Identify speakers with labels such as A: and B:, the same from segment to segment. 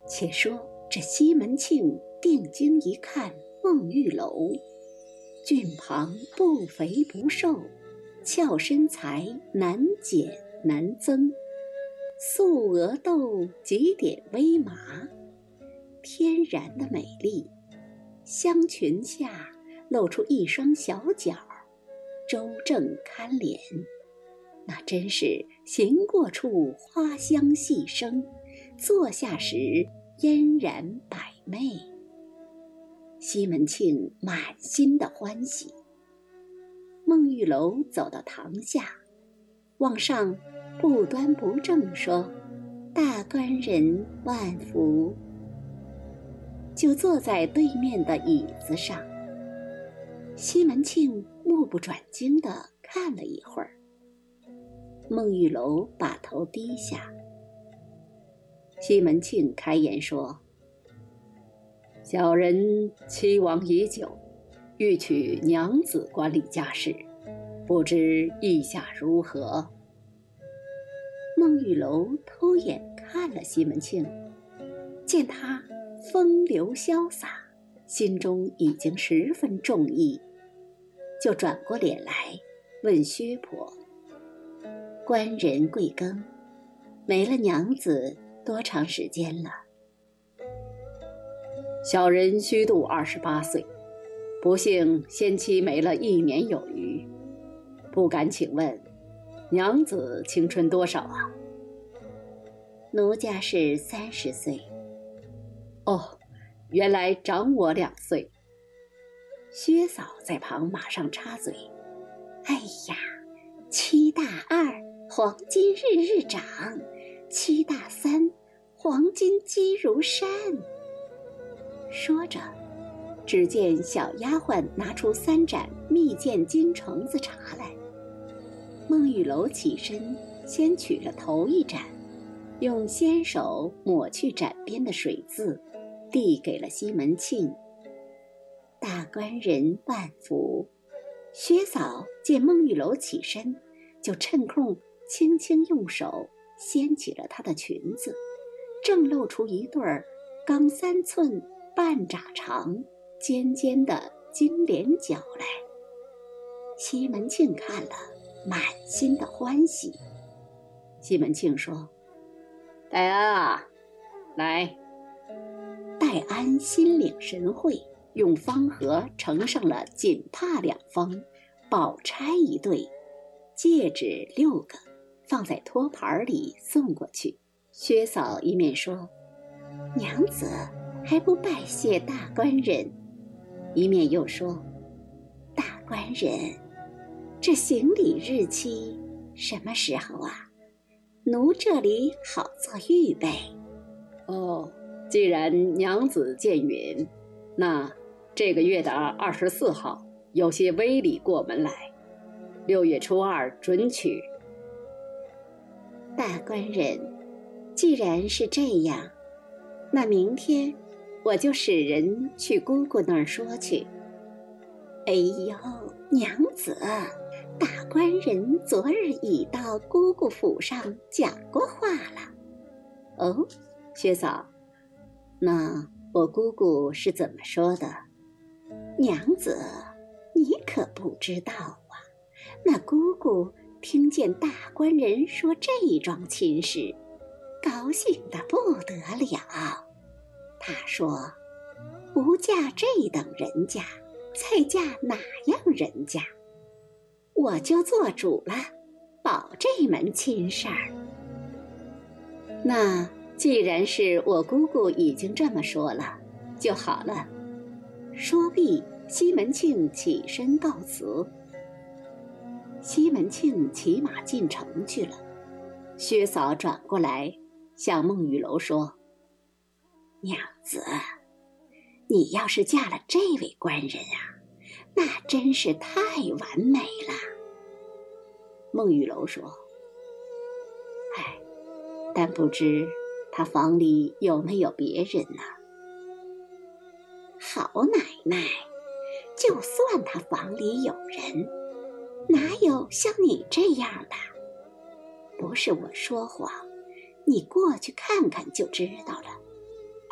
A: 且说这西门庆定睛一看孟玉楼，俊庞不肥不瘦，俏身材难减难增，素额斗几点微麻，天然的美丽，香裙下露出一双小脚，周正堪怜，那真是行过处花香细生，坐下时嫣然百媚。西门庆满心的欢喜。孟玉楼走到堂下，往上不端不正说：“大官人万福。”就坐在对面的椅子上。西门庆目不转睛地看了一会儿，孟玉楼把头低下。西门庆开言说：“小人期望已久，欲娶娘子管理家事，不知意下如何？”孟玉楼偷眼看了西门庆，见他风流潇洒，心中已经十分中意，就转过脸来问薛婆：“官人贵庚？没了娘子多长时间了？”“小人虚度28岁，不幸先妻没了1年有余，不敢请问娘子青春多少啊？”“奴家是30岁。”“哦，原来长我2岁。”薛嫂在旁马上插嘴：“哎呀，7大2黄金日日涨，7大3黄金积如山。”说着，只见小丫鬟拿出3盏蜜饯金橙子茶来。孟玉楼起身先取了头1盏，用纤手抹去盏边的水渍，递给了西门庆：“大官人万福。”薛嫂见孟玉楼起身，就趁空轻轻用手掀起了她的裙子，正露出一对刚3寸半拃长、尖尖的金莲脚来。西门庆看了，满心的欢喜。西门庆说：“戴安啊，来。”戴安心领神会，用方盒盛上了锦帕2方，宝钗1对，戒指6个，放在托盘里送过去。薛嫂一面说：“娘子还不拜谢大官人”，一面又说：“大官人，这行礼日期什么时候啊？奴这里好做预备。”“哦，既然娘子见允，那这个月的24号有些微礼过门来，6月初2准娶。”“大官人，既然是这样，那明天我就使人去姑姑那儿说去。”“哎呦，娘子，大官人昨日已到姑姑府上讲过话了。”“哦，薛嫂，那我姑姑是怎么说的？”“娘子，你可不知道啊，那姑姑听见大官人说这桩亲事，高兴得不得了。她说，不嫁这等人家，再嫁哪样人家？我就做主了，保这门亲事儿。”“那既然是我姑姑已经这么说了，就好了。”说毕，西门庆起身告辞。西门庆骑马进城去了。薛嫂转过来向孟玉楼说：“娘子，你要是嫁了这位官人啊，那真是太完美了。”孟玉楼说：“哎，但不知他房里有没有别人呢？”“好奶奶，就算他房里有人，哪有像你这样的？不是我说谎，你过去看看就知道了。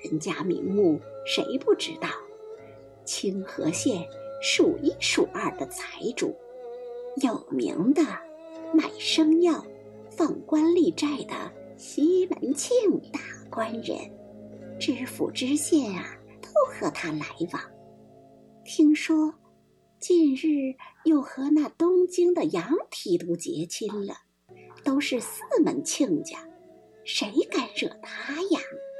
B: 人家名目谁不知道？清河县数一数二的财主，有名的卖生药、放官吏债的西门庆大官人，知府知县啊，都和他来往。听说近日又和那东京的杨提督结亲了，都是四门亲家，谁敢惹他呀？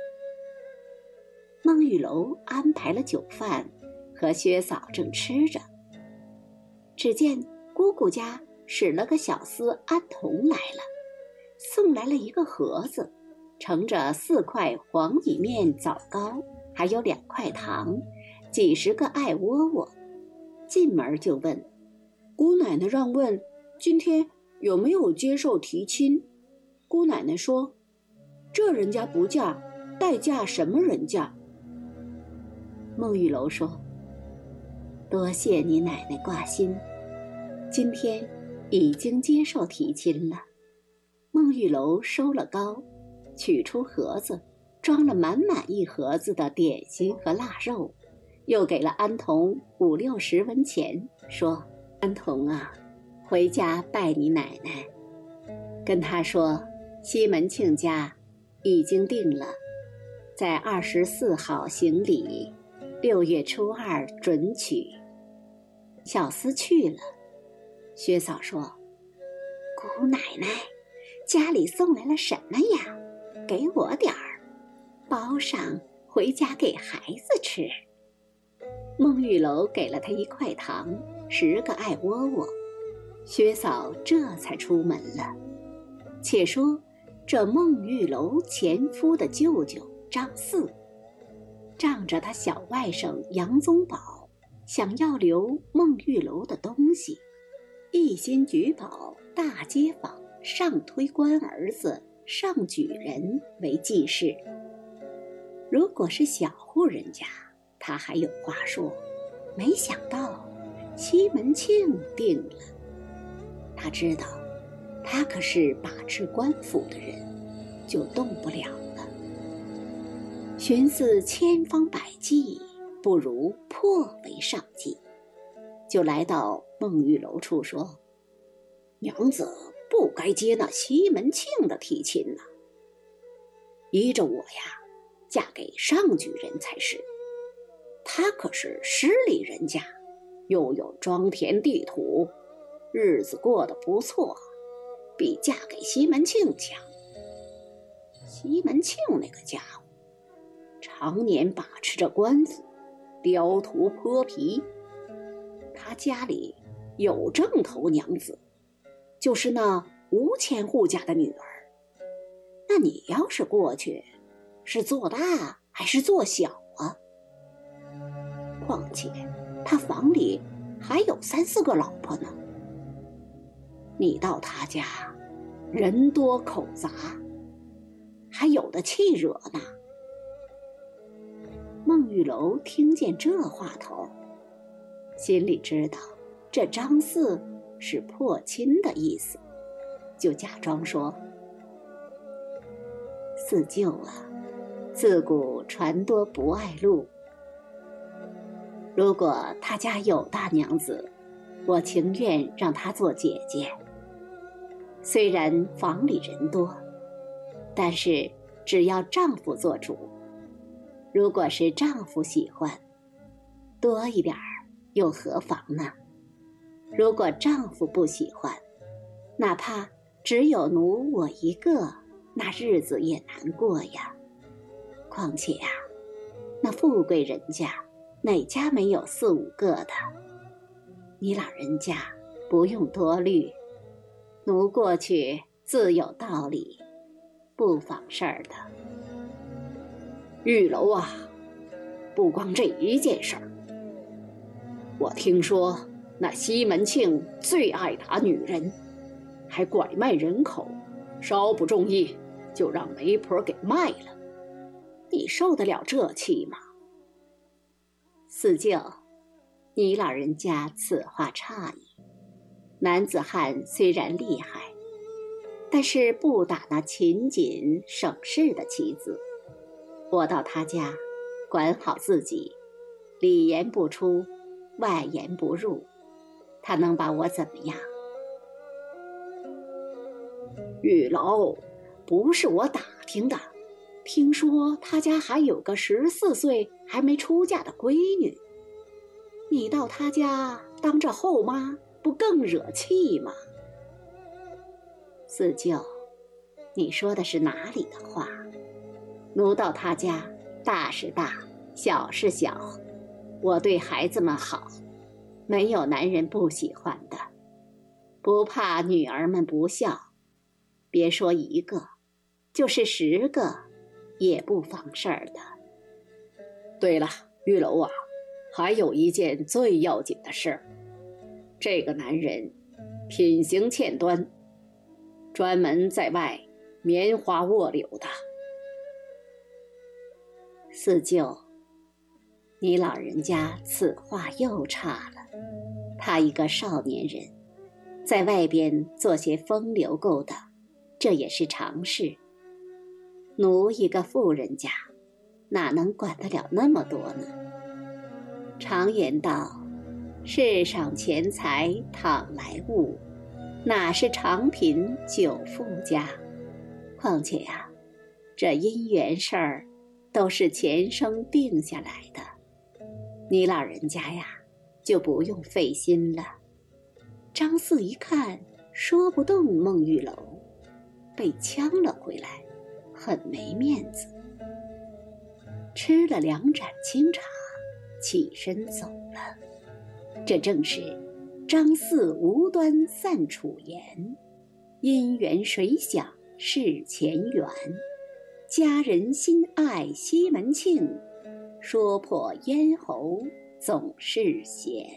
B: 孟玉楼安排了酒饭，和薛嫂正吃着，只见姑姑家使了个小厮安童来了，送来了一个盒子，盛着4块黄米面枣糕，还有2块糖，几十个艾窝窝。进门就问姑奶奶，让问今天有没有接受提亲。姑奶奶说，这人家不嫁，待嫁什么人家？孟玉楼说，多谢你奶奶挂心，今天已经接受提亲了。孟玉楼收了糕，取出盒子，装了满满一盒子的点心和腊肉，又给了安童5、60文钱，说，安童啊，回家拜你奶奶，跟他说西门庆家已经定了，在24号行礼，6月初2准娶。小厮去了。薛嫂说，姑奶奶，家里送来了什么呀？给我点儿，包上回家给孩子吃。孟玉楼给了他1块糖，10个艾窝窝。薛嫂这才出门了。且说这孟玉楼前夫的舅舅张四，仗着他小外甥杨宗保想要留孟玉楼的东西，一心举保大街坊上推官儿子上举人为继室。如果是小户人家，他还有话说，没想到西门庆定了。他知道他可是把持官府的人，就动不了了。寻思千方百计，不如破为上计，就来到孟玉楼处说，娘子不该接那西门庆的提亲呐，依着我呀，嫁给上举人才是。他可是失礼人家，又有庄田地土，日子过得不错，比嫁给西门庆强。西门庆那个家伙，常年把持着官府，雕图泼皮。他家里有正头娘子，就是那吴千户家的女儿。那你要是过去，是做大还是做小啊？况且他房里还有3、4个老婆呢。你到他家，人多口杂，还有的气惹呢。孟玉楼听见这话头，心里知道这张四是破亲的意思，就假装说，四舅啊，自古船多不爱路，如果他家有大娘子，我情愿让她做姐姐。虽然房里人多，但是只要丈夫做主。如果是丈夫喜欢，多一点儿又何妨呢？如果丈夫不喜欢，哪怕只有奴我一个，那日子也难过呀。况且啊，那富贵人家哪家没有4、5个的？你老人家不用多虑，奴过去自有道理，不妨事儿的。玉楼啊，不光这一件事儿，我听说那西门庆最爱打女人，还拐卖人口，稍不中意就让媒婆给卖了。你受得了这气吗？四舅，你老人家此话差矣。男子汉虽然厉害，但是不打那勤谨省事的妻子。我到他家管好自己，里言不出，外言不入，他能把我怎么样？
A: 玉楼，不是我打听的，听说他家还有个14岁还没出嫁的闺女，你到他家当着后妈，不更惹气吗？
B: 四舅，你说的是哪里的话？奴到他家，大是大，小是小，我对孩子们好，没有男人不喜欢的，不怕女儿们不孝，别说1个，就是10个也不妨事儿的。
A: 对了，玉楼啊，还有一件最要紧的事，这个男人品行欠端，专门在外拈花卧柳的。
B: 四舅，你老人家此话又差了。他一个少年人，在外边做些风流勾当，这也是常事。奴一个富人家，哪能管得了那么多呢？常言道，世上钱财倘来物，哪是长贫久富家。况且呀，这姻缘事儿都是前生定下来的，你老人家呀，就不用费心了。张四一看说不动孟玉楼，被呛了回来，很没面子。吃了2盏清茶，起身走了。这正是张四无端散楚言，因缘谁想是前缘。佳人心爱西门庆，说破咽喉总是咸。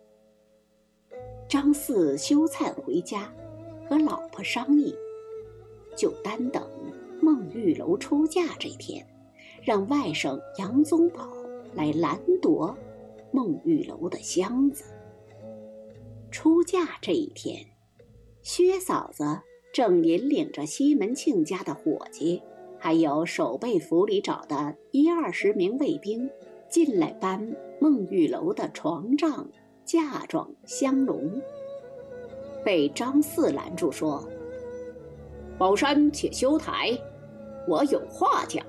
B: 张四羞惭回家，和老婆商议，就单等孟玉楼出嫁这天，让外甥杨宗保来拦夺孟玉楼的箱子。出嫁这一天，薛嫂子正引领着西门庆家的伙计，还有守备府里找的10-20名卫兵进来搬孟玉楼的床帐、嫁妆、香笼，被张四拦住说：“
A: 宝山且休台，我有话讲。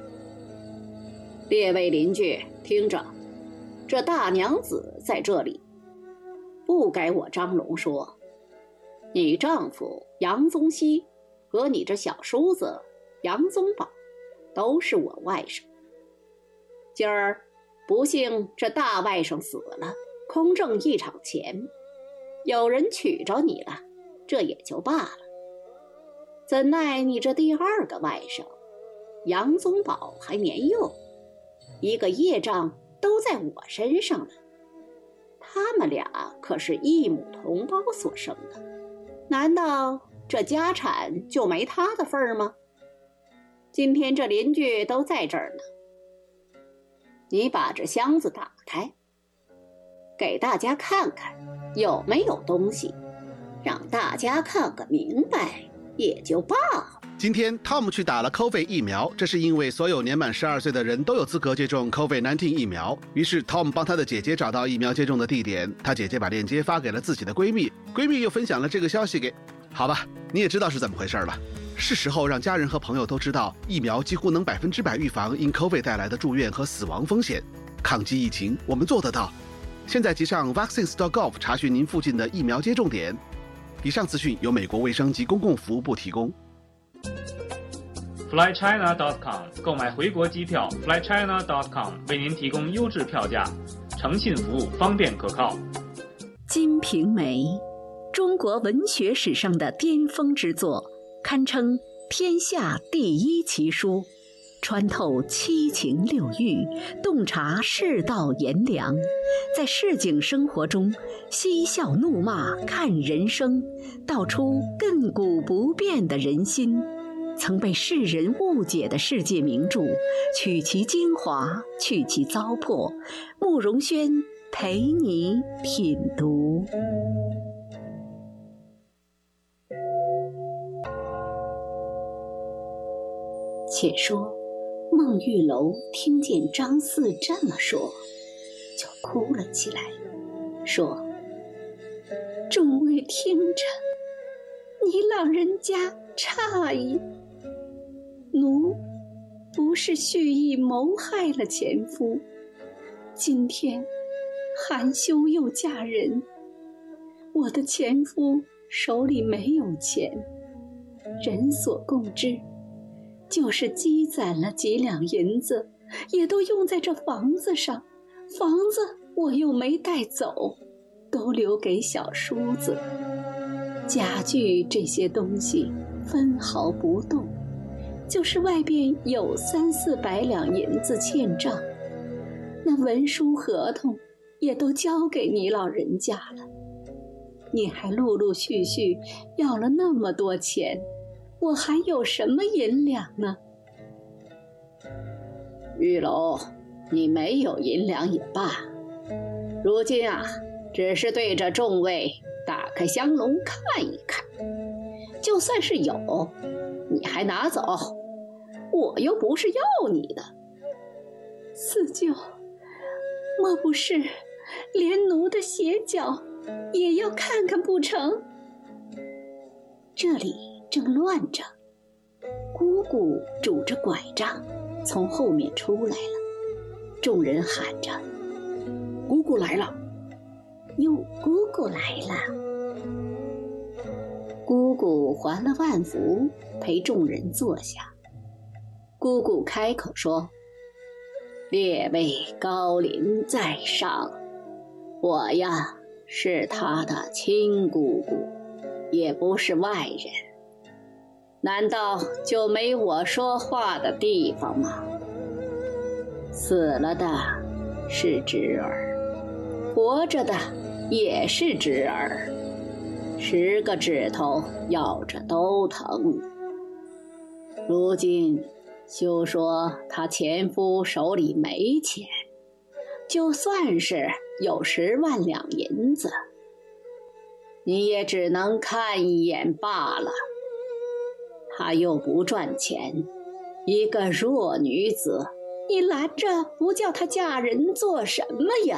A: 列位邻居听着，这大娘子在这里，不该我张龙说，你丈夫杨宗锡和你这小叔子杨宗保都是我外甥。今儿不幸这大外甥死了，空挣一场钱，有人娶着你了，这也就罢了。怎奈你这第2个外甥杨宗保还年幼，一个业障都在我身上了。他们俩可是一母同胞所生的，难道这家产就没他的份儿吗？今天这邻居都在这儿呢，你把这箱子打开，给大家看看有没有东西，让大家看个明白也就罢了。
C: 今天 Tom 去打了 COVID 疫苗，这是因为所有年满12岁的人都有资格接种 COVID-19 疫苗。于是 Tom 帮他的姐姐找到疫苗接种的地点，他姐姐把链接发给了自己的闺蜜，闺蜜又分享了这个消息给……好吧，你也知道是怎么回事了。是时候让家人和朋友都知道，疫苗几乎能100%预防因 COVID 带来的住院和死亡风险。抗击疫情，我们做得到。现在即上 vaccines.gov 查询您附近的疫苗接种点。以上资讯由美国卫生及公共服务部提供。
D: flychina.com 购买回国机票 flychina.com 为您提供优质票价，诚信服务，方便可靠。
E: 《金瓶梅》，中国文学史上的巅峰之作，堪称天下第1奇书，穿透七情六欲，洞察世道炎凉，在市井生活中嬉笑怒骂看人生，道出亘古不变的人心。曾被世人误解的世界名著，取其精华，去其糟粕。慕容轩陪你品读。
B: 且说孟玉楼听见张四这么说，就哭了起来，说：“众位听着，你老人家诧异，奴不是蓄意谋害了前夫，今天含羞又嫁人，我的前夫手里没有钱，人所共知，就是积攒了几两银子，也都用在这房子上，房子我又没带走，都留给小叔子。家具这些东西分毫不动，就是外边有300-400两银子欠账，那文书合同也都交给你老人家了。你还陆陆续续要了那么多钱，我还有什么银两呢？”
A: 玉楼，你没有银两也罢，如今啊，只是对着众位打开香笼看一看，就算是有，你还拿走，我又不是要你的。
B: 四舅，莫不是连奴的鞋脚也要看看不成？这里正乱着，姑姑拄着拐杖从后面出来了，众人喊着：“
A: 姑姑来了！”
B: 哟，姑姑来了！姑姑还了万福，陪众人坐下。姑姑开口说：“
A: 列位高临在上，我呀是他的亲姑姑，也不是外人，难道就没我说话的地方吗？死了的是侄儿，活着的也是侄儿，10个指头咬着都疼。如今休说他前夫手里没钱，就算是有10万两银子，你也只能看一眼罢了。他又不赚钱，一个弱女子，你拦着不叫她嫁人做什么呀？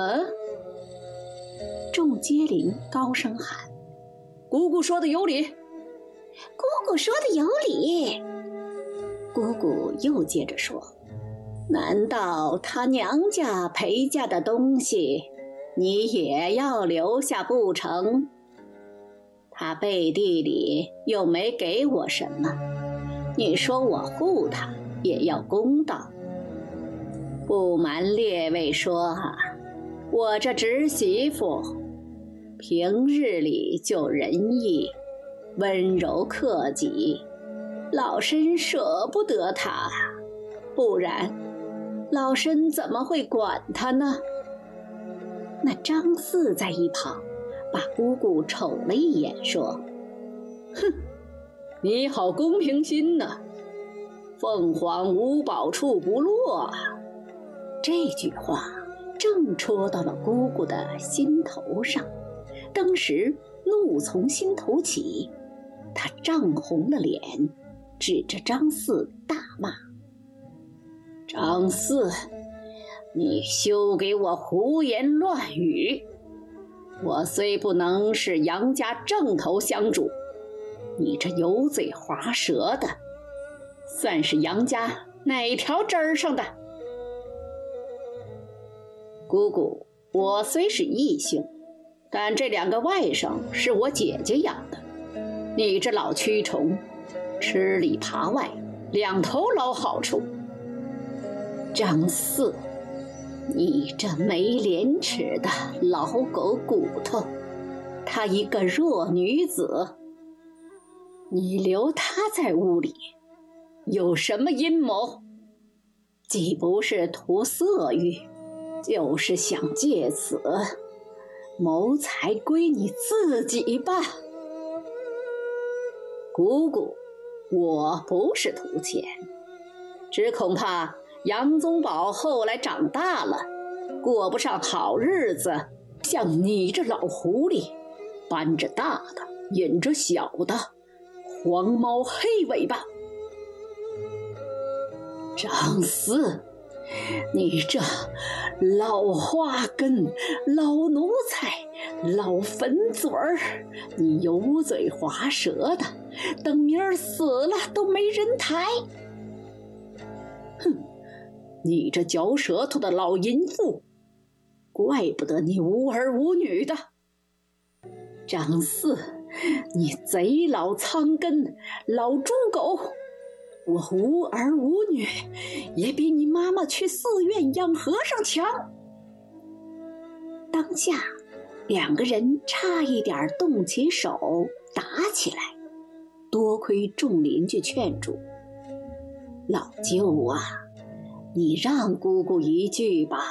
B: 众接邻高声喊：“
A: 姑姑说的有理！”
B: 姑姑说的有理！姑姑又接着说：“
A: 难道她娘家陪嫁的东西，你也要留下不成？她背地里又没给我什么，你说我护她也要公道。不瞒列位说啊，我这侄媳妇平日里就仁义，温柔克己，老身舍不得她，不然老身怎么会管她呢？”
B: 那张四在一旁把姑姑瞅了一眼，说：“
A: 哼，你好公平心呐，凤凰无宝处不落啊。”
B: 这句话正戳到了姑姑的心头上，当时怒从心头起，她涨红了脸，指着张四大骂：“
A: 张四，你休给我胡言乱语！我虽不能是杨家正头香主，你这油嘴滑舌的，算是杨家哪条枝儿上的？”姑姑，我虽是义兄，但这2个外甥是我姐姐养的，你这老蛆虫，吃里扒外，2头捞好处。
B: 张四，你这没廉耻的老狗骨头，她一个弱女子，
A: 你留她在屋里，有什么阴谋？既不是图色欲，就是想借此谋财归你自己吧。姑姑，我不是图钱，只恐怕杨宗保后来长大了，过不上好日子，像你这老狐狸，搬着大的，引着小的，黄猫黑尾巴。 张四，你这老花根、老奴才、老粉嘴儿，你油嘴滑舌的，等明儿死了都没人抬。哼，你这嚼舌头的老淫妇，怪不得你无儿无女的。张四，你贼老苍根、老猪狗，我无儿无女，也比你妈妈去寺院养和尚强。
B: 当下两个人差一点动起手打起来，多亏众邻居劝住。老舅啊，你让姑姑一句吧。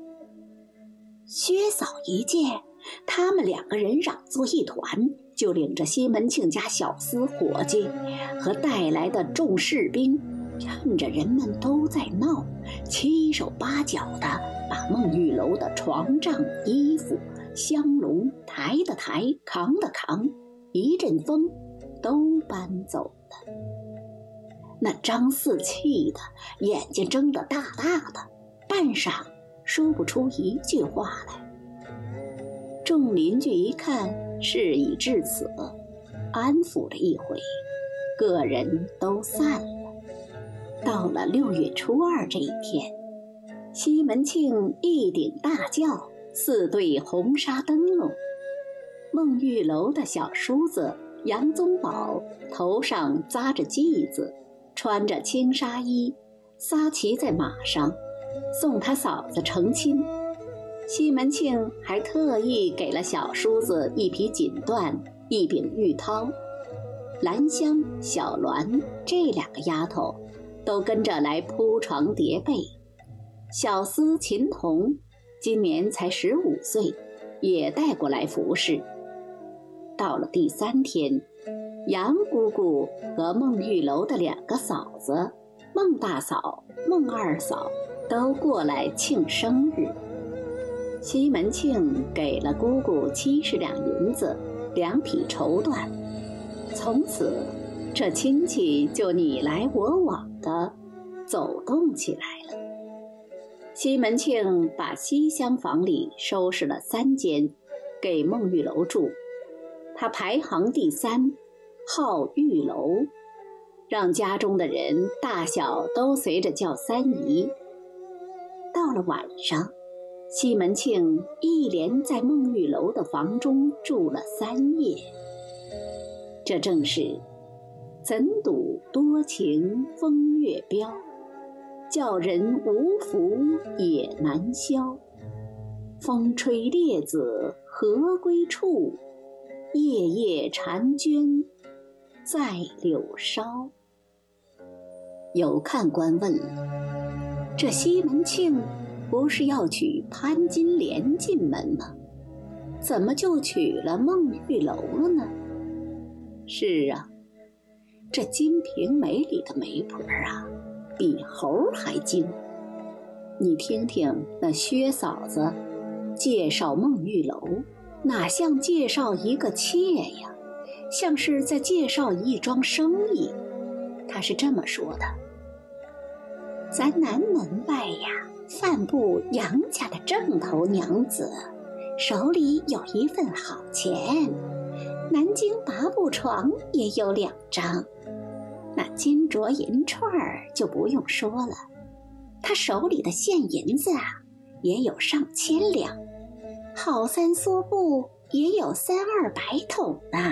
B: 薛嫂一见他们两个人嚷作一团，就领着西门庆家小厮伙计和带来的众士兵，趁着人们都在闹，七手八脚的把孟玉楼的床帐、衣服、香笼抬的抬，扛的扛，一阵风都搬走了。那张四气的眼睛睁得大大的，半晌说不出一句话来。众邻居一看事已至此，安抚了一回，个人都散了。到了6月初2这一天，西门庆一顶大轿，4对红纱灯笼，孟玉楼的小叔子杨宗保头上扎着髻子，穿着青纱衣，撒骑在马上，送他嫂子成亲。西门庆还特意给了小叔子一匹锦缎，一柄玉绦。兰香、小鸾这2个丫头都跟着来铺床叠被。小厮秦童今年才15岁，也带过来服侍。到了第3天，杨姑姑和孟玉楼的2个嫂子孟大嫂、孟二嫂都过来庆生日。西门庆给了姑姑70两银子，2匹绸缎。从此这亲戚就你来我往的走动起来了。西门庆把西厢房里收拾了3间给孟玉楼住，他排行第3，号玉楼，让家中的人大小都随着叫三姨。到了晚上，西门庆一连在孟玉楼的房中住了3夜。这正是怎睹多情风月标，叫人无福也难消。风吹列子何归处，夜夜婵娟在柳梢。有看官问了，这西门庆不是要娶潘金莲进门吗？怎么就娶了孟玉楼了呢？是啊，这《金瓶梅》里的媒婆啊，比猴还精。你听听那薛嫂子介绍孟玉楼，哪像介绍一个妾呀，像是在介绍一桩生意。他是这么说的：咱南门外呀，饭部杨家的正头娘子，手里有一份好钱，南京拔步床也有2张，那金镯银串就不用说了，他手里的现银子啊，也有上千两，好3梭布也有300-200桶呢。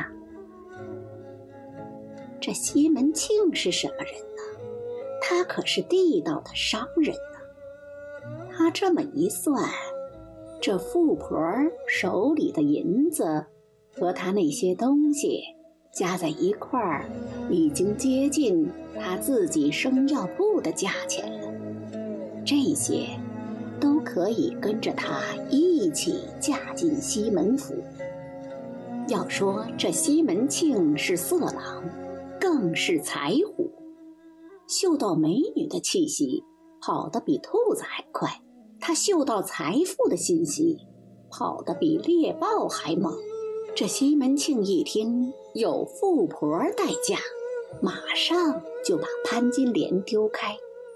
B: 这西门庆是什么人呢？他可是地道的商人呢。他这么一算，这富婆手里的银子和他那些东西加在一块儿，已经接近他自己生药铺的价钱了。这些都可以跟着他一起嫁进西门府。要说这西门庆是色狼，更是财虎，嗅到美女的气息，跑得比兔子还快；他嗅到财富的信息，跑得比猎豹还猛。这西门庆一听有富婆待嫁，马上就把潘金莲丢开，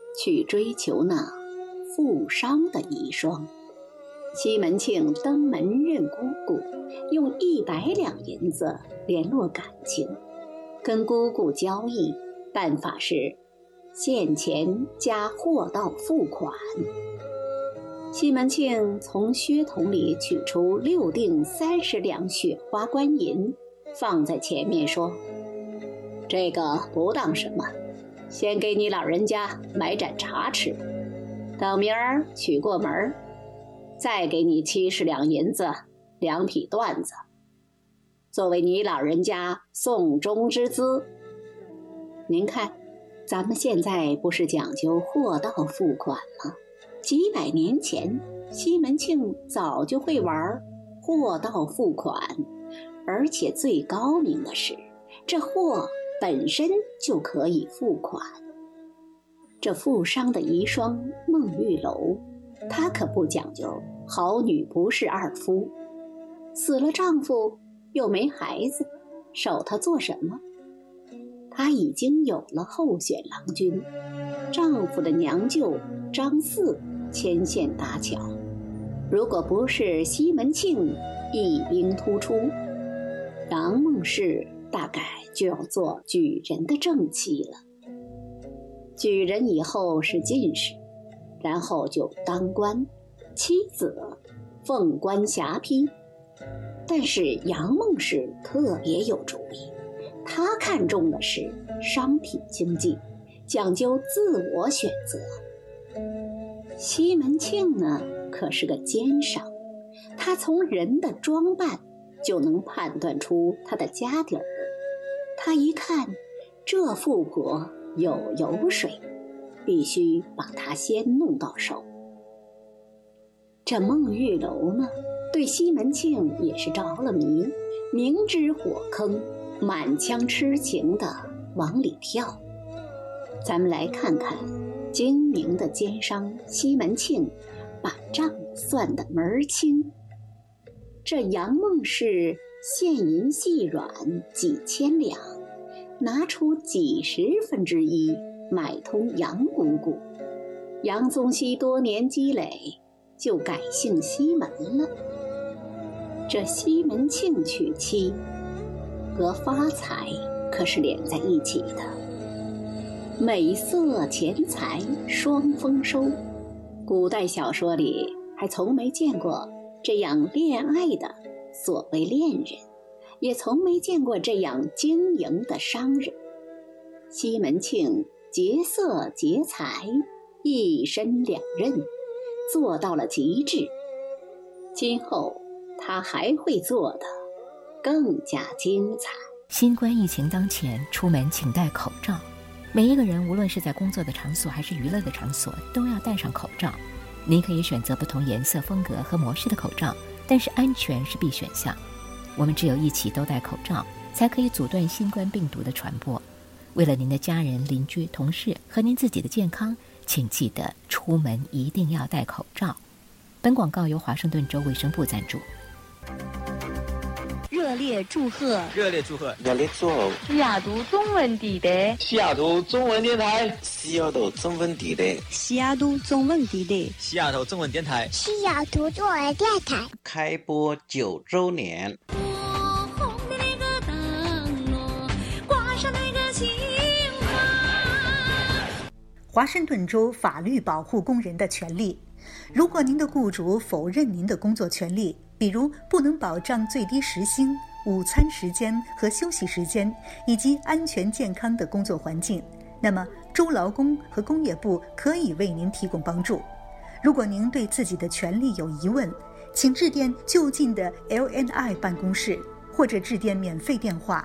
B: 去追求那富商的遗孀。西门庆登门认姑姑，用100两银子联络感情，跟姑姑交易，办法是现钱加货到付款。西门庆从靴筒里取出6锭30两雪花官银，放在前面说：这个不当什么，先给你老人家买盏茶吃，等明儿取过门，再给你70两银子2匹缎子，作为你老人家送终之资。您看，咱们现在不是讲究货到付款吗？几百年前，西门庆早就会玩货到付款，而且最高明的是，这货本身就可以付款。这富商的遗孀孟玉楼，她可不讲究好女不是二夫，死了丈夫又没孩子，守她做什么？她已经有了候选郎君，丈夫的娘舅张四牵线搭桥，如果不是西门庆异兵突出，杨孟氏大概就要做举人的正妻了。举人以后是进士，然后就当官，妻子奉官辖批。但是杨孟氏特别有主意，他看重的是商品经济，讲究自我选择。西门庆呢，可是个奸商，他从人的装扮就能判断出他的家底儿。他一看这富婆有油水，必须把她先弄到手。这孟玉楼呢，对西门庆也是着了迷，明知火坑，满腔痴情地往里跳。咱们来看看精明的奸商西门庆把账算得门儿清。这杨孟氏现银细软几千两，拿出几1/10买通杨姑姑。杨宗羲多年积累，就改姓西门了。这西门庆娶妻和发财可是连在一起的，美色钱财双丰收。古代小说里还从没见过这样恋爱的所谓恋人，也从没见过这样经营的商人。西门庆劫色劫财，一身两任，做到了极致。今后他还会做得更加精彩。
F: 新冠疫情当前，出门请戴口罩。每一个人无论是在工作的场所还是娱乐的场所，都要戴上口罩。您可以选择不同颜色、风格和模式的口罩，但是安全是必选项。我们只有一起都戴口罩，才可以阻断新冠病毒的传播。为了您的家人、邻居、同事和您自己的健康，请记得出门一定要戴口罩。本广告由华盛顿州卫生部赞助。
G: 热烈祝贺！
H: 热烈祝贺！
I: 热烈祝贺！
G: 西雅图中文地带，
H: 西雅图中文电台，
I: 西雅图中文地带，
G: 西雅图中文地带，
H: 西雅图中文电台，
J: 西雅图中文电台
I: 开播9周年。
K: 华盛顿州法律保护工人的权利。如果您的雇主否认您的工作权利，比如不能保障最低时薪、午餐时间和休息时间，以及安全健康的工作环境，那么州劳工和工业部可以为您提供帮助。如果您对自己的权利有疑问，请致电就近的 LNI 办公室，或者致电免费电话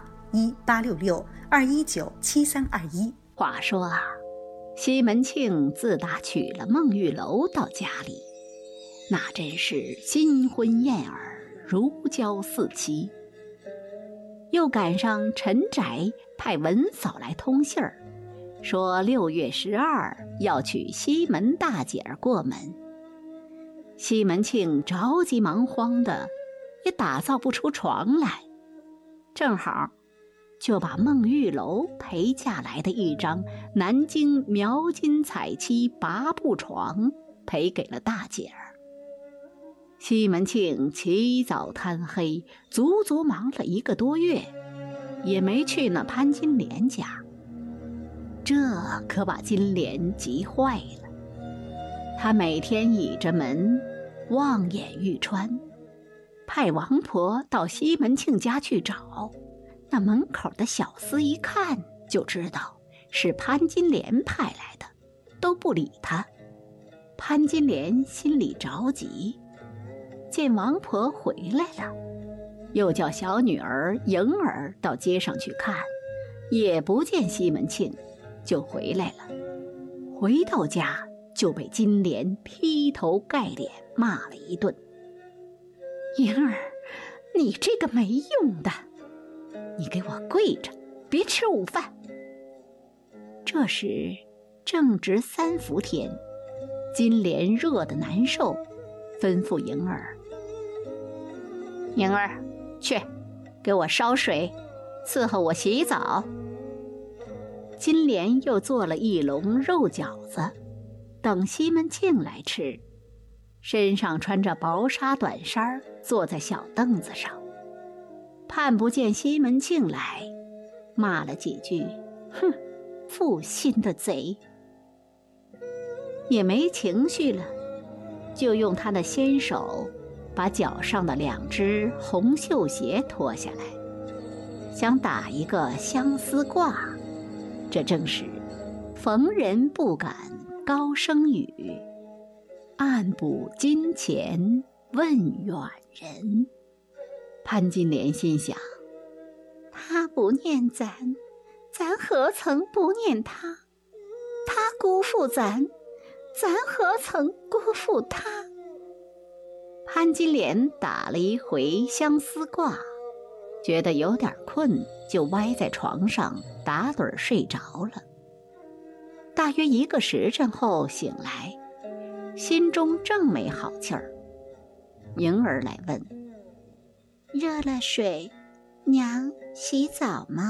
K: 1866-219-7321。
B: 话说啊，西门庆自打娶了孟玉楼到家里，那真是新婚燕尔，如胶似漆。又赶上陈宅派文嫂来通信儿，说6月12要娶西门大姐儿过门。西门庆着急忙慌的，也打造不出床来。正好
E: 就把孟玉楼陪嫁来的一张南京描金彩漆8步床赔给了大姐儿。西门庆起早贪黑，足足忙了1个多月，也没去那潘金莲家。这可把金莲急坏了，她每天倚着门望眼欲穿，派王婆到西门庆家去找。那门口的小厮一看就知道是潘金莲派来的，都不理他。潘金莲心里着急，见王婆回来了，又叫小女儿莹儿到街上去看，也不见西门庆，就回来了。回到家就被金莲劈头盖脸骂了一顿。莹儿，你这个没用的，你给我跪着，别吃午饭。这时正值3伏天，金莲热得难受，吩咐莹儿：莹儿，去给我烧水，伺候我洗澡。金莲又做了1笼肉饺子，等西门庆来吃，身上穿着薄纱短衫，坐在小凳子上，盼不见西门庆来，骂了几句，哼，负心的贼。也没情绪了，就用他的纤手把脚上的2只红绣鞋脱下来，想打一个相思挂。这正是逢人不敢高声语，暗补金钱问远人。潘金莲心想，他不念咱，咱何曾不念他？他辜负咱，咱何曾辜负他？潘金莲打了1回相思挂，觉得有点困，就歪在床上打盹睡着了。大约1个时辰后醒来，心中正没好气儿。莹儿来问：热了水，娘洗澡吗？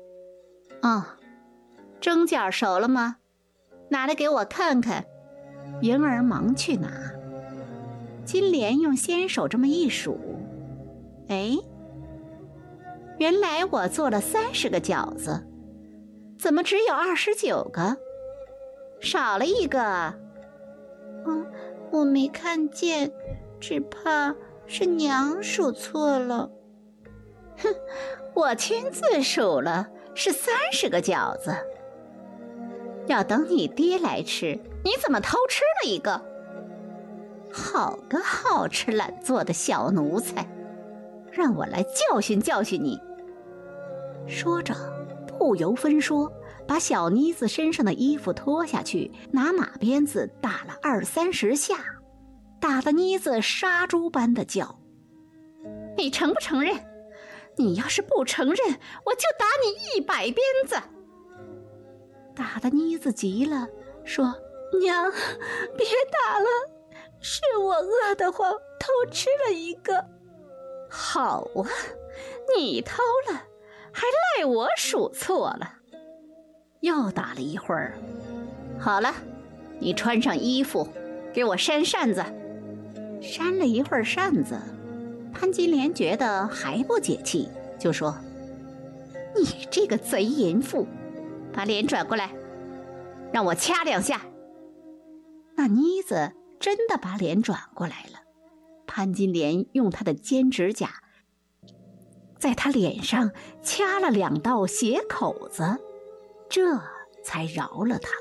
E: 蒸饺熟了吗？拿来给我看看。莹儿忙去拿。金莲用纤手这么一数，哎，原来我做了30个饺子，怎么只有29个？少了1个。我没看见，只怕是娘数错了。哼，我亲自数了，是30个饺子。要等你爹来吃，你怎么偷吃了1个？好个好吃懒做的小奴才，让我来教训教训你。说着不由分说，把小妮子身上的衣服脱下去，拿马鞭子打了20-30下，打得妮子杀猪般的叫。你承不承认？你要是不承认，我就打你100鞭子。打得妮子急了，说：娘，别打了，是我饿得慌，偷吃了1个。好啊，你偷了，还赖我数错了。又打了一会儿，好了，你穿上衣服，给我扇扇子。扇了一会儿扇子，潘金莲觉得还不解气，就说：你这个贼淫妇，把脸转过来，让我掐2下。那妮子真的把脸转过来了，潘金莲用她的尖指甲在她脸上掐了2道血口子，这才饶了她。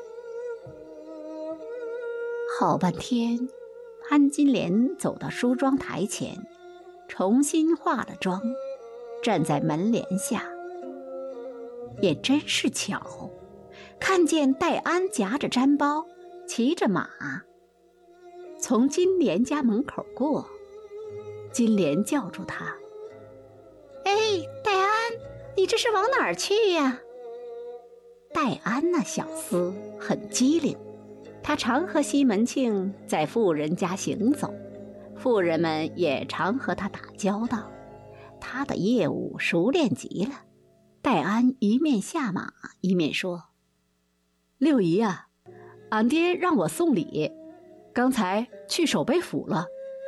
E: 好半天，潘金莲走到梳妆台前，重新化了妆，站在门帘下。也真是巧，看见戴安夹着毡包，骑着马从金莲家门口过。金莲叫住他：哎，戴安，你这是往哪儿去呀？戴安那小厮很机灵，他常和西门庆在富人家行走，富人们也常和他打交道，他的业务熟练极了。 戴安一面下马一面说：“六姨啊，俺爹让我送礼，刚才去守备府了。”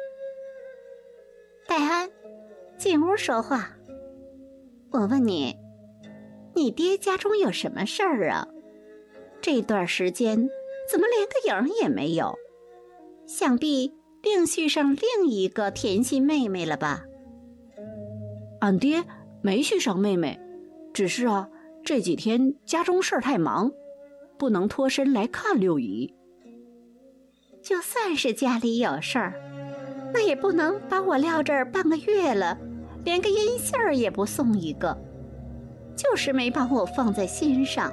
B: 戴安，进屋说话。我问你，你爹家中有什么事儿啊？这段时间怎么连个影也没有？想必另续上另一个甜心妹妹了吧？
E: 俺爹没续上妹妹，只是这几天家中事儿太忙，不能脱身来看六姨。
B: 就算是家里有事儿，那也不能把我撂这儿半个月了，连个音信儿也不送一个，就是没把我放在心上。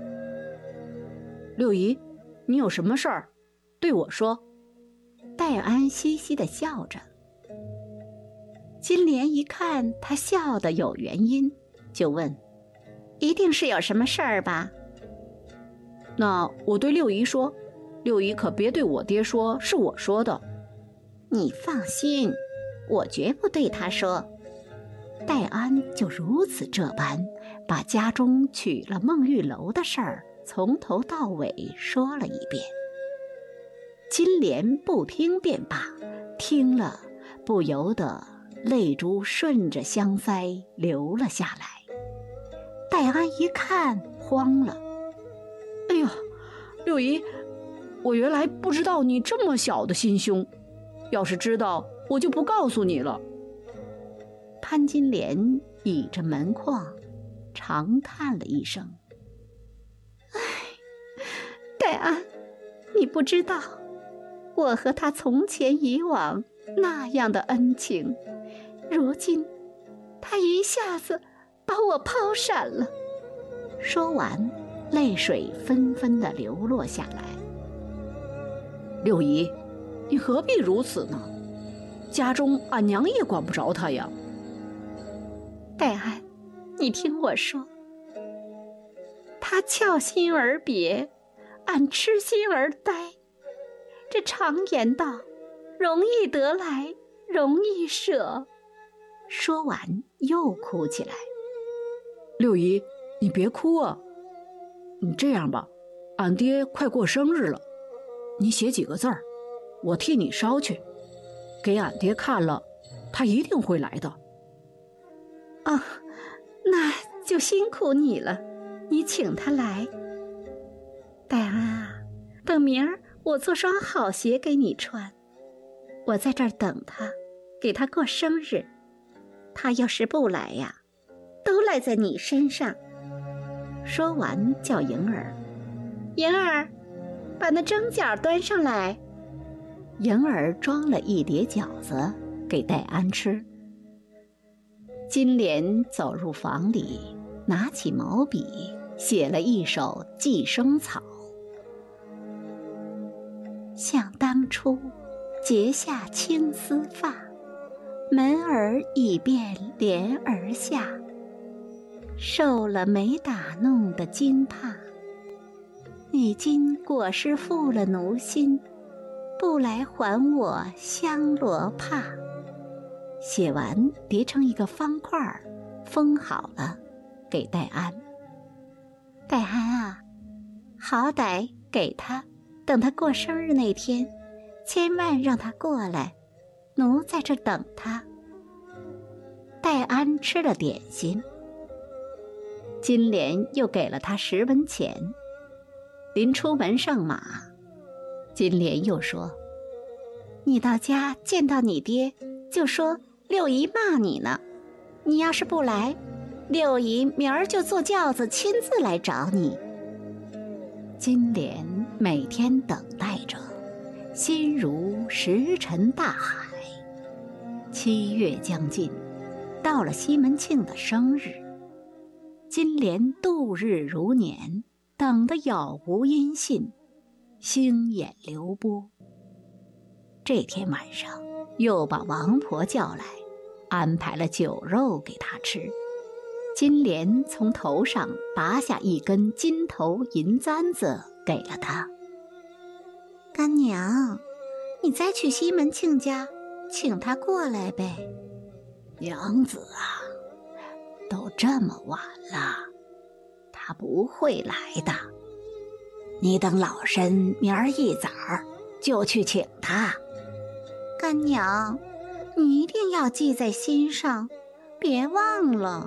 E: 六姨，你有什么事儿对我说。
B: 戴安嘻嘻地笑着。金莲一看他笑得有原因，就问：“一定是有什么事儿吧？”
E: 那我对六姨说，六姨可别对我爹说是我说的。
B: 你放心，我绝不对他说。戴安就如此这般，把家中娶了孟玉楼的事儿从头到尾说了一遍。金莲不听便罢，听了不由得泪珠顺着香腮流了下来。戴安一看慌了：“
E: 哎呀，六姨，我原来不知道你这么小的心胸，要是知道我就不告诉你了。”
B: 潘金莲倚着门框长叹了一声：“唉，戴安，你不知道我和他从前以往那样的恩情，如今他一下子把我抛闪了。”说完，泪水纷纷地流落下来。
E: 六姨，你何必如此呢？家中俺娘也管不着他呀。
B: 戴安，你听我说，他翘心而别，俺痴心而呆。这常言道，容易得来，容易舍。说完又哭起来。
E: 六姨，你别哭啊。你这样吧，俺爹快过生日了，你写几个字儿，我替你捎去，给俺爹看了，他一定会来的。
B: 那就辛苦你了，你请他来。戴安啊，等明儿我做双好鞋给你穿，我在这儿等他，给他过生日。他要是不来呀，都赖在你身上。说完叫莹儿：“莹儿，把那蒸饺端上来。”莹儿装了一碟饺子给戴安吃。金莲走入房里，拿起毛笔写了一首《寄生草》。想当初结下青丝发，门儿已变帘儿下，受了没打弄的惊怕。你今果是负了奴心，不来还我香罗帕。写完叠成一个方块，封好了，给戴安。戴安啊，好歹给他，等他过生日那天，千万让他过来，奴在这等他。戴安吃了点心，金莲又给了他10文钱。临出门上马，金莲又说：“你到家见到你爹，就说六姨骂你呢。你要是不来，六姨明儿就坐轿子亲自来找你。”金莲每天等待着，心如石沉大海。7月将近，到了西门庆的生日，金莲度日如年，等得杳无音信，星眼流波。这天晚上又把王婆叫来，安排了酒肉给她吃。金莲从头上拔下一根金头银簪子给了她。干娘，你再去西门庆家请他过来呗。娘子啊， 都这么晚了，他不会来的。你等老身明儿一早就去请他。干娘，你一定要记在心上，别忘了。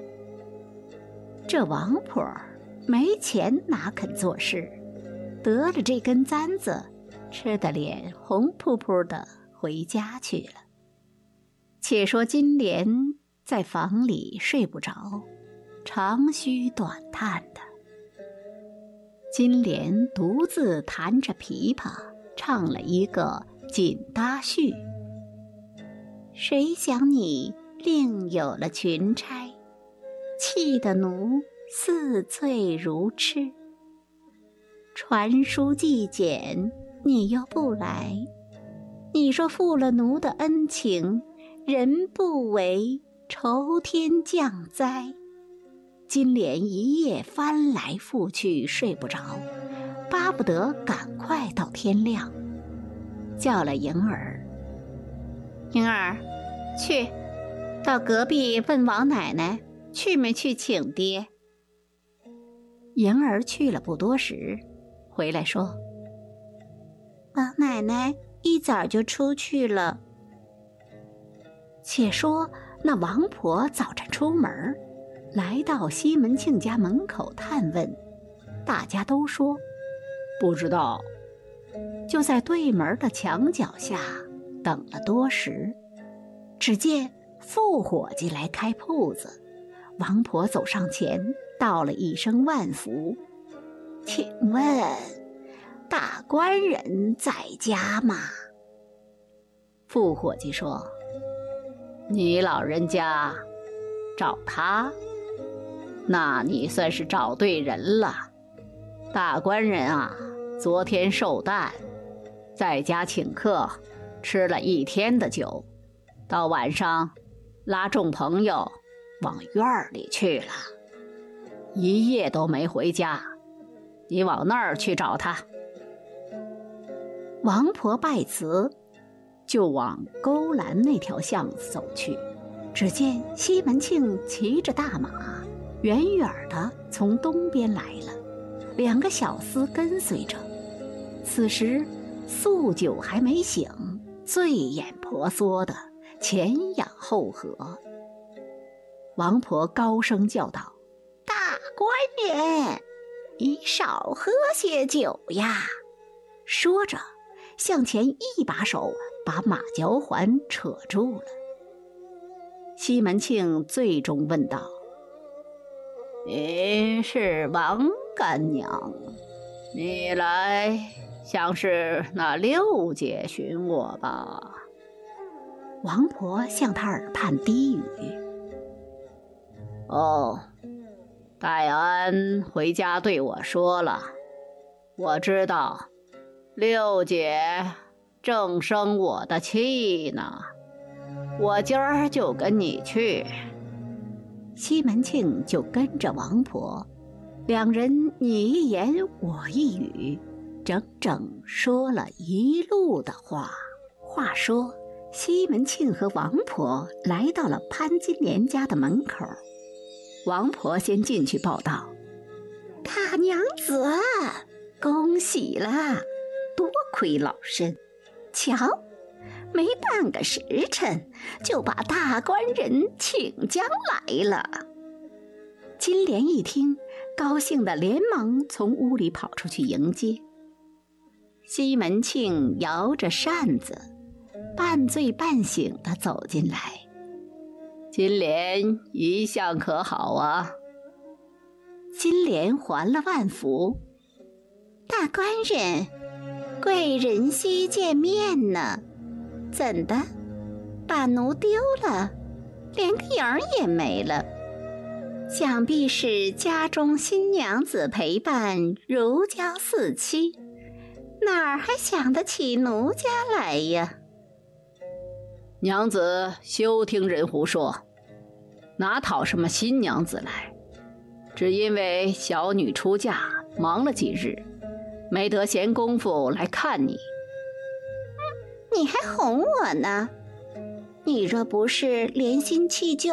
B: 这王婆没钱哪肯做事，得了这根簪子，吃得脸红扑扑的回家去了。且说金莲在房里睡不着，长吁短叹的。金莲独自弹着琵琶，唱了一个锦搭序：谁想你另有了群差，气得奴似醉如痴。传书寄简你又不来，你说负了奴的恩情，人不为，愁天降灾。金莲一夜翻来覆去睡不着，巴不得赶快到天亮，叫了莹儿：莹儿，去到隔壁问王奶奶去没去请爹。莹儿去了不多时，回来说：王奶奶一早就出去了。且说那王婆早晨出门，来到西门庆家门口探问，大家都说不知道，就在对门的墙角下等了多时。只见副伙计来开铺子，王婆走上前道了一声万福：请问大官人在家吗？副伙计说：你老人家找他，那你算是找对人了。大官人啊，昨天寿诞，在家请客，吃了一天的酒，到晚上拉众朋友往院里去了，一夜都没回家。你往那儿去找他。王婆拜辞，就往勾栏那条巷子走去。只见西门庆骑着大马，远远的从东边来了，两个小厮跟随着。此时宿酒还没醒，醉眼婆娑的，前仰后合。王婆高声叫道：大官人，你少喝些酒呀。说着向前一把手把马脚环扯住了。西门庆最终问道：你是王干娘，你来像是那六姐寻我吧？王婆向他耳畔低语：哦，戴安回家对我说了，我知道六姐正生我的气呢，我今儿就跟你去。西门庆就跟着王婆，两人你一言我一语，整整说了一路的话。话说西门庆和王婆来到了潘金莲家的门口，王婆先进去报道：大娘子，恭喜了，多亏老身，瞧没半个时辰就把大官人请将来了。金莲一听，高兴的连忙从屋里跑出去迎接。西门庆摇着扇子，半醉半醒地走进来：金莲一向可好啊？金莲还了万福：大官人，贵人须见面呢，怎的把奴丢了，连个影儿也没了？想必是家中新娘子陪伴，如胶似漆，哪儿还想得起奴家来呀？娘子休听人胡说，哪讨什么新娘子来？只因为小女出嫁忙了几日，没得闲工夫来看你。你还哄我呢？你若不是怜新弃旧，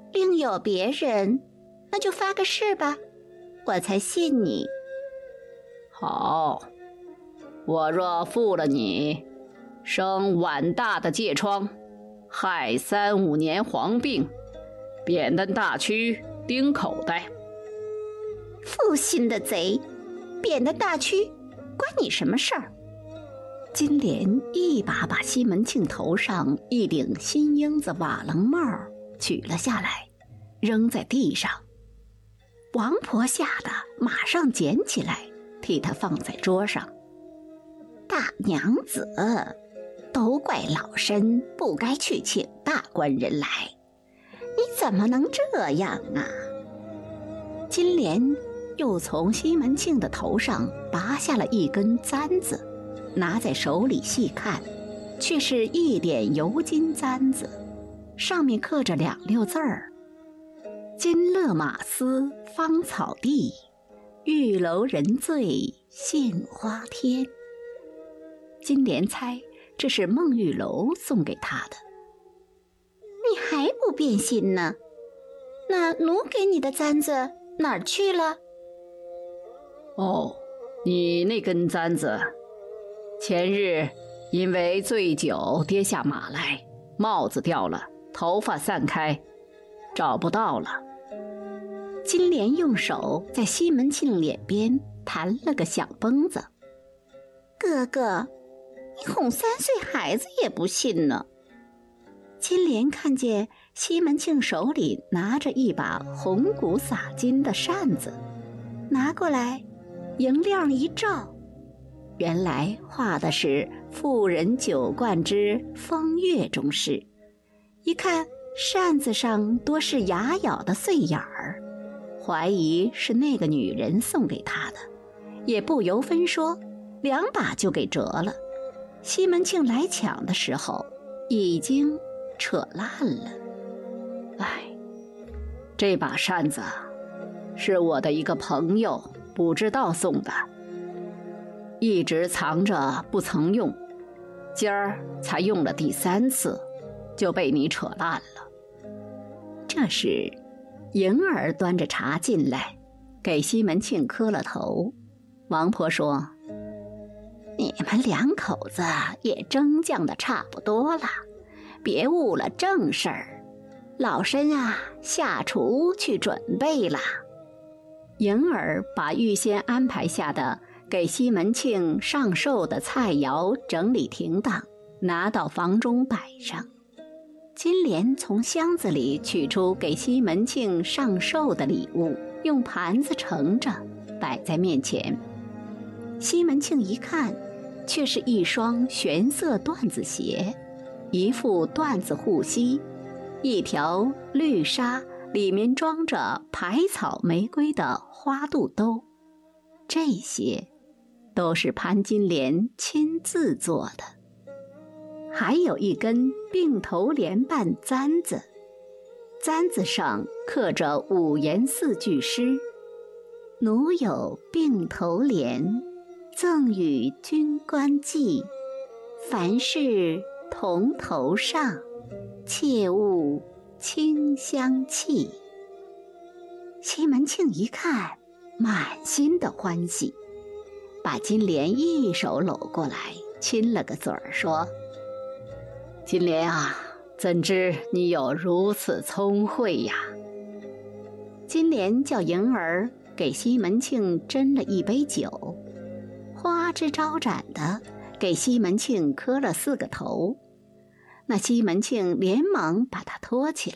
B: 另有别人，那就发个誓吧，我才信你。
A: 好，我若负了你，生碗大的疥疮，害3、5年黄病，扁担大蛆，钉口袋。
B: 负心的贼，扁担大蛆，关你什么事儿？
E: 金莲一把把西门庆头上一顶新缨子瓦楞帽取了下来，扔在地上。王婆吓得马上捡起来，替他放在桌上。
B: 大娘子，都怪老身不该去请大官人来，你怎么能这样啊？
E: 金莲又从西门庆的头上拔下了一根簪子，拿在手里细看，却是一点油金簪子，上面刻着2、6字儿：金勒马嘶芳草地，玉楼人醉杏花天。金莲猜这是孟玉楼送给他的。
B: 你还不变心呢？那奴给你的簪子哪儿去了？
A: 哦，你那根簪子，前日因为醉酒跌下马来，帽子掉了，头发散开，找不到了。
E: 金莲用手在西门庆脸边弹了个响梆子。
B: 哥哥，你哄3岁孩子也不信呢。
E: 金莲看见西门庆手里拿着一把红骨洒金的扇子，拿过来迎亮一照，原来画的是妇人酒灌之风月中事。一看扇子上多是牙咬的碎眼儿，怀疑是那个女人送给他的，也不由分说，2把就给折了。西门庆来抢的时候，已经扯烂了。
A: 唉，这把扇子是我的一个朋友不知道送的，一直藏着不曾用，今儿才用了第3次，就被你扯烂了。
E: 这时莹儿端着茶进来，给西门庆磕了头。王婆说：
B: 你们2口子也蒸酱的差不多了，别误了正事儿。老身啊，下厨去准备了。
E: 莹儿把预先安排下的给西门庆上寿的菜肴整理停当，拿到房中摆上。金莲从箱子里取出给西门庆上寿的礼物，用盘子盛着摆在面前。西门庆一看，却是一双玄色缎子鞋，一副缎子护膝，一条绿纱里面装着排草玫瑰的花肚兜，这些都是潘金莲亲自做的。还有一根并头莲瓣簪子，簪子上刻着5言4句诗：奴有并头莲，赠与君官寄，凡事同头上，切勿清香气。西门庆一看，满心的欢喜，把金莲一手搂过来，亲了个嘴儿，说：
A: 金莲啊，怎知你有如此聪慧呀？
E: 金莲叫莹儿给西门庆斟了一杯酒，花枝招展的给西门庆磕了4个头。那西门庆连忙把他拖起来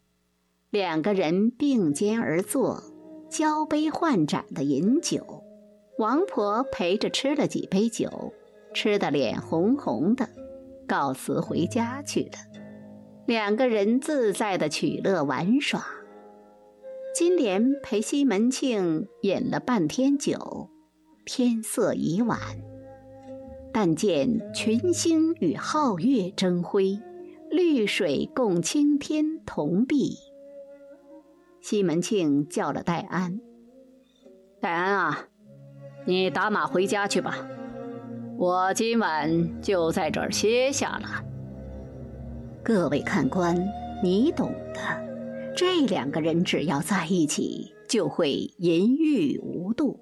E: ，2个人并肩而坐，交杯换盏的饮酒。王婆陪着吃了几杯酒，吃得脸红红的，告辞回家去了。2个人自在的取乐玩耍。金莲陪西门庆饮了半天酒，天色已晚，但见群星与皓月争辉，绿水共青天同碧。西门庆叫了戴安：
A: 戴安啊，你打马回家去吧，我今晚就在这儿歇下了。
E: 各位看官，你懂的， 这两个人只要在一起，就会淫欲无度。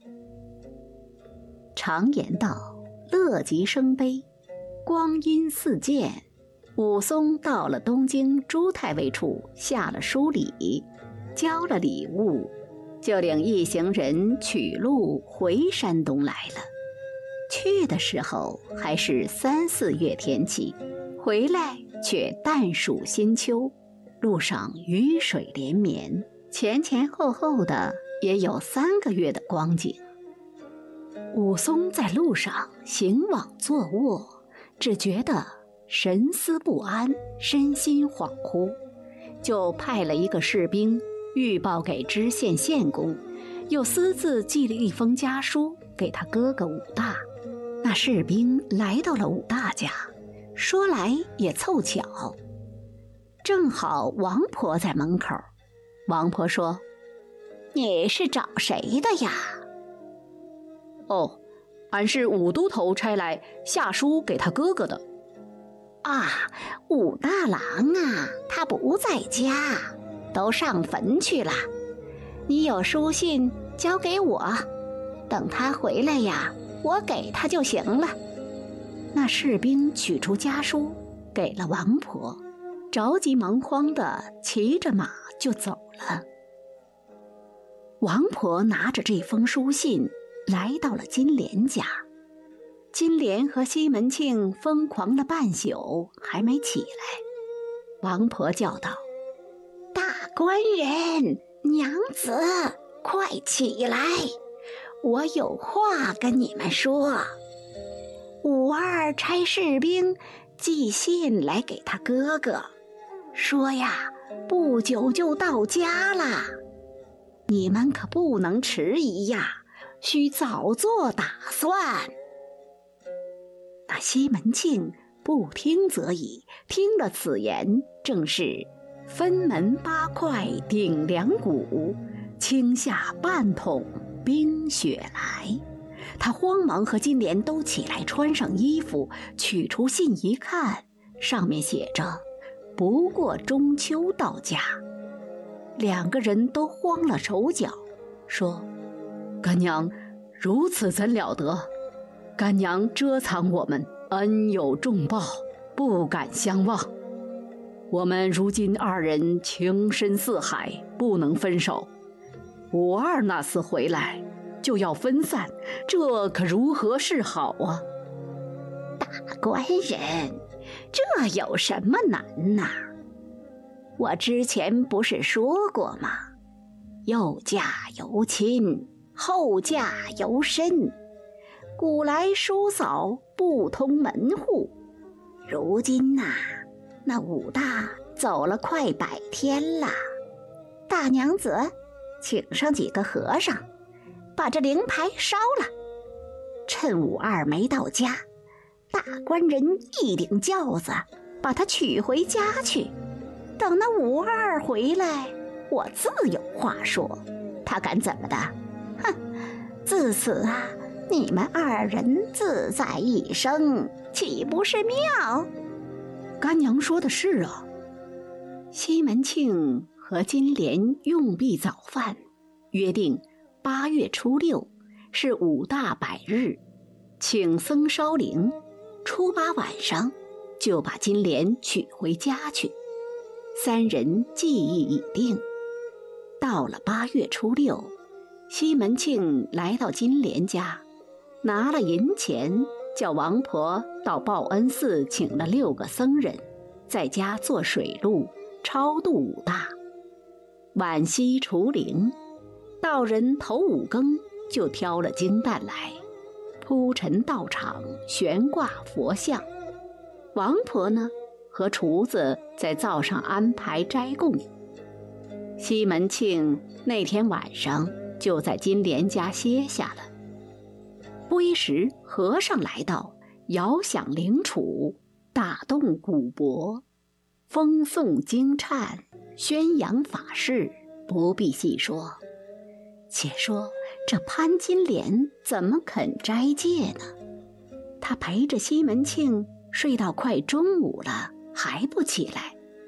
E: 常言道，乐极生悲，光阴似箭。武松到了东京朱太尉处，下了书礼，交了礼物，就领一行人取路回山东来了。去的时候还是3、4月天气，回来却淡暑新秋，路上雨水连绵，前后的也有3个月的光景。武松在路上行往坐卧，只觉得神思不安，身心恍惚，就派了一个士兵预报给知县县公，又私自寄了一封家书给他哥哥武大。那士兵来到了武大家，说来也凑巧，正好王婆在门口。王婆说：“你是找谁的呀？”“
L: 哦，俺是武都头差来下书给他哥哥的。”“
B: 啊，武大郎啊，他不在家，都上坟去了。你有书信交给我，等他回来呀，我给他就行了。”
E: 那士兵取出家书给了王婆，着急忙慌地骑着马就走了。王婆拿着这封书信来到了金莲家。金莲和西门庆疯狂了半宿还没起来，王婆叫道：“
B: 大官人，娘子，快起来，我有话跟你们说。武二差士兵寄信来给他哥哥，说呀，不久就到家了，你们可不能迟疑呀，需早做打算。”
E: 那西门庆不听则已，听了此言，正是分门8块顶梁骨，倾下半桶冰雪来。他慌忙和金莲都起来，穿上衣服，取出信一看，上面写着“不过中秋到家”。两个人都慌了手脚，说：“
L: 干娘，如此怎了得？干娘遮藏我们，恩有重报，不敢相忘。我们如今2人情深似海，不能分手。武二那厮回来就要分散，这可如何是好啊？”“
B: 大官人，这有什么难呐？我之前不是说过吗？幼嫁由亲，后嫁由身，古来叔嫂不通门户。如今呐，那武大走了快100天了，大娘子请上几个和尚，把这灵牌烧了，趁武二没到家，大官人一顶轿子把他娶回家去。等那武二回来，我自有话说，他敢怎么的？哼！自此啊，你们2人自在一生，岂不是妙？”“
E: 干娘说的是啊。”西门庆和金莲用毕早饭，约定8月初6是武大百日，请僧烧灵，初8晚上就把金莲娶回家去。3人计议已定。到了8月初6，西门庆来到金莲家，拿了银钱，叫王婆到报恩寺请了6个僧人，在家做水路超度武大。晚夕除灵，道人头5更就挑了经担来，铺陈道场，悬挂佛像。王婆呢，和厨子在灶上安排斋供。西门庆那天晚上就在金莲家歇下了。不一时，和尚来到，摇响铃杵，打动鼓帛，风颂经忏，宣扬法事，不必细说。且说这潘金莲怎么肯斋戒呢？他陪着西门庆睡到快中午了，还不起来，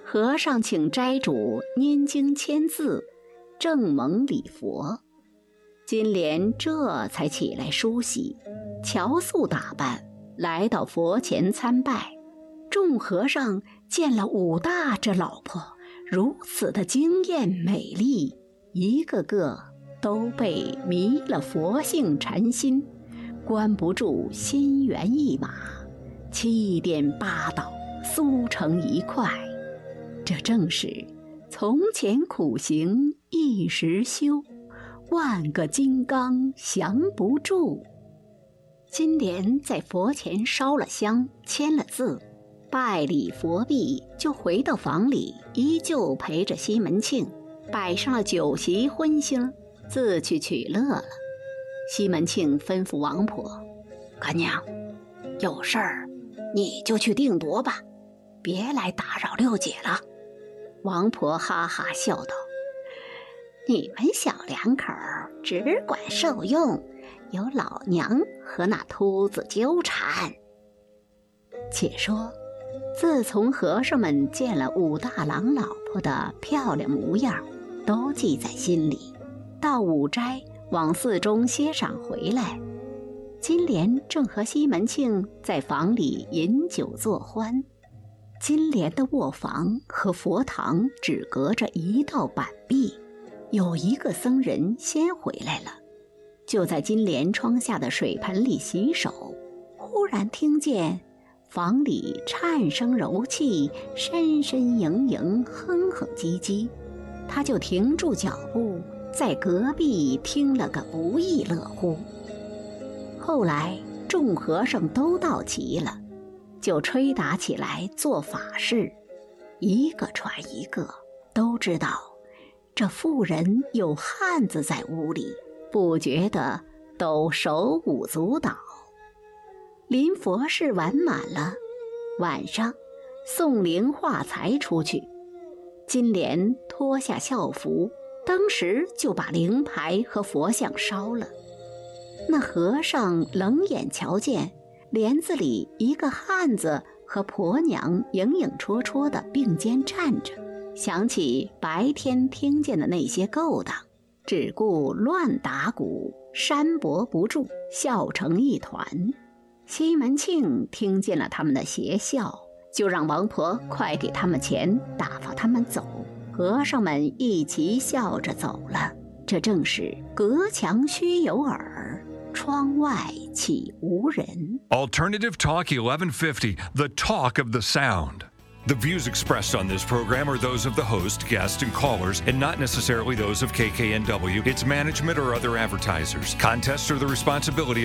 E: 和尚请斋主念经签字，正蒙礼佛。金莲这才起来梳洗，乔素打扮，来到佛前参拜。众和尚见了武大这老婆如此的惊艳美丽，一个个都被迷了佛性禅心，关不住心猿意马，七颠八倒，酥成一块。这正是从前苦行一时休，万个金刚降不住。金莲在佛前烧了香，签了字，拜礼佛毕，就回到房里，依旧陪着西门庆，摆上了酒席荤腥，自去取乐了。西门庆吩咐王婆：“干娘，有事儿你就去定夺吧，别来打扰六姐了。”王婆哈哈笑道：“你们小两口只管受用，有老娘和那秃子纠缠。”且说自从和尚们见了武大郎老婆的漂亮模样，都记在心里，到午斋往寺中歇晌回来，金莲正和西门庆在房里饮酒作欢。金莲的卧房和佛堂只隔着一道板壁，有一个僧人先回来了，就在金莲窗下的水盆里洗手，忽然听见房里颤声柔气，呻呻盈盈，哼哼唧唧，他就停住脚步，在隔壁听了个不亦乐乎。后来众和尚都到齐了，就吹打起来做法事，一个传一个，都知道这妇人有汉子在屋里，不觉得都手舞足蹈。临佛事完满了，晚上送灵化财出去，金莲脱下孝服，当时就把灵牌和佛像烧了。那和尚冷眼瞧见帘子里一个汉子和婆娘影影绰绰的并肩站着，想起白天听见的那些勾当，只顾乱打鼓，山泊不住，笑成一团。西门庆听见了他们的邪笑，就让王婆快给他们钱，打发他们走。和尚们一齐笑着走了。这正是隔墙须有耳，窗外岂无人。
M: Alternative Talk 1150, the talk of the sound. The views expressed on this program are those of the host, guests, and callers, and not necessarily those of KKNW, its management, or other advertisers. Contests are the responsibility